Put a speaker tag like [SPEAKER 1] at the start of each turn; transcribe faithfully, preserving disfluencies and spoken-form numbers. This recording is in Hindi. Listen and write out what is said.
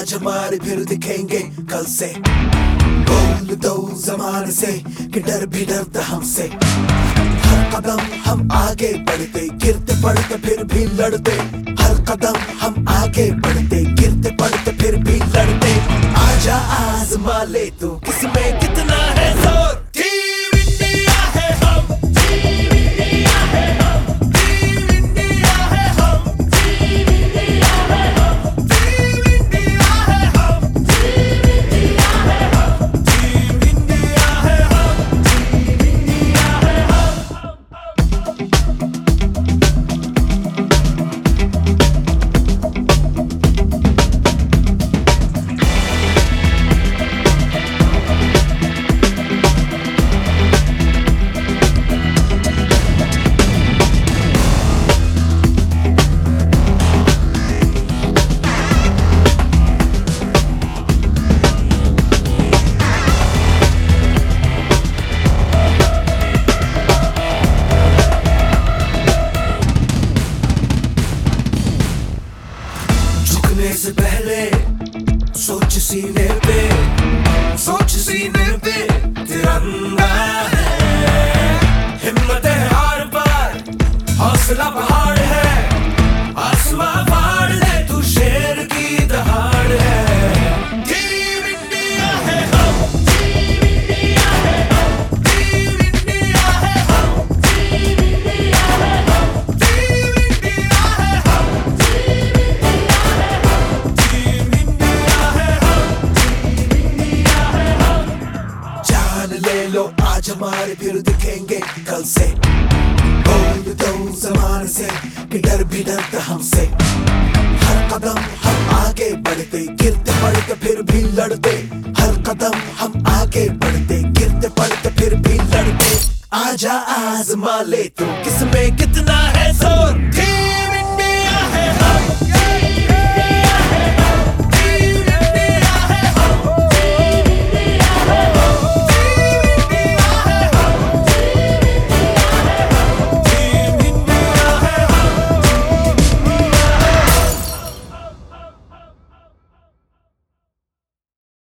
[SPEAKER 1] आज हमारे फिर दिखेंगे कल से। बोल दो जमाने से कि डर भी डरता हमसे। हर कदम हम आगे बढ़ते, गिरते पड़ते फिर भी लड़ते। हर कदम हम आगे बढ़ते, गिरते पड़ते फिर भी लड़ते। आजा आजमा ले तू किसमें कितना है जोर। टीम इंडिया है हम, टीम इंडिया है हम, टीम इंडिया है हम, टीम इंडिया है हम, टीम इंडिया है हम, टीम इंडिया है हम, टीम इंडिया है हम, टीम इंडिया है हम। झुकने से पहले सोच सीने पे, सोच सीने पे तिरंगा है। हिम्मत है हार पर, हौसला पहाड़ है। आसमां फाड़ दे तू शेर की दहाड़ है। टीम इंडिया है हम, टीम इंडिया है हम, टीम इंडिया है हम, टीम इंडिया है हम, टीम इंडिया है हम, टीम जान ले लो आज हमारे फिर दिखेंगे कल से। बोल दो जमाने से कि डर भी डरता हमसे। हर कदम हम आगे बढ़ते, गिरते पड़ते फिर भी लड़ते। हर कदम हम आगे बढ़ते, गिरते पड़ते फिर भी लड़ते। आजा आजमा ले तू किसमें कितना